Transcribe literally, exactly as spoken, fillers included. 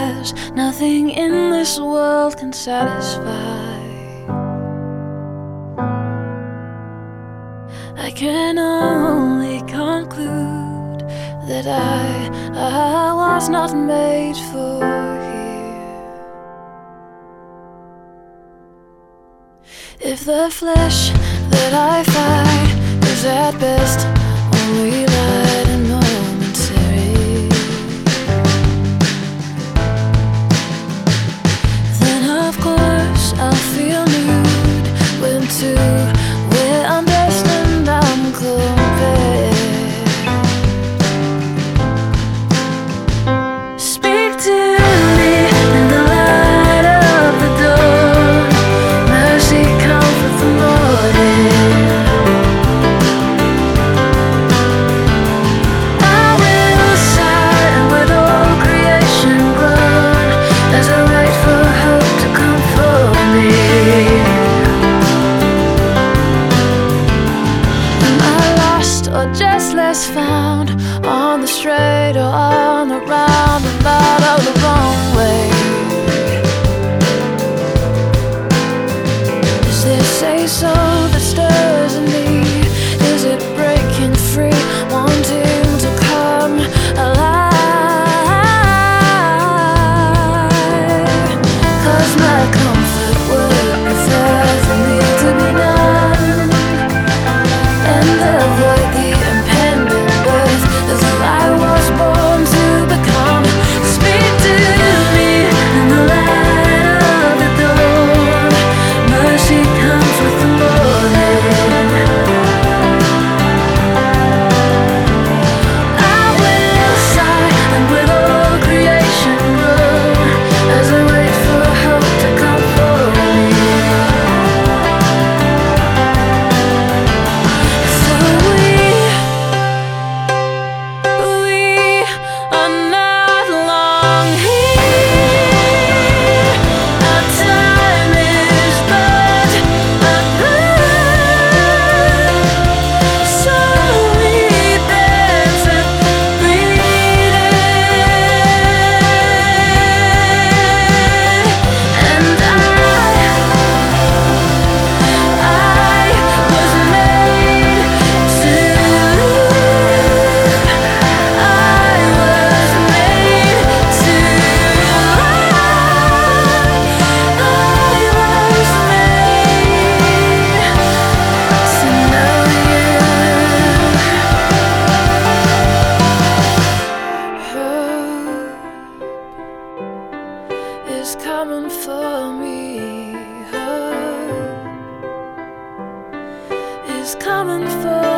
desires nothing in this world can satisfy. I can only conclude that I, I was not made for here. If the flesh that I fight is at best only light and momentary, then of course I'll feel nude when two we're undressed and I'm compared. Speak to me in the light of the dawn, mercy, comfort the morning. I will sigh and with all creation groan as I wait for hope to come for me. Or just less found on the straight or on the roundabout of the wrong way. Is this a soul that stirs in me? Is it breaking free, wanting to come alive? 'Cause my comfort would prefer for me to be numb and avoid the impending birth that I was born to become. Speak to me in the light of the dawn, mercy comes with the morning. I will sigh and with all creation groan as I wait for hope to come for me. So we We are not long here. Our time is but a breath. So we better breathe it. And I, I was made to live. I was made to lie. I was made to know you. Hope is coming for me. Hope is coming for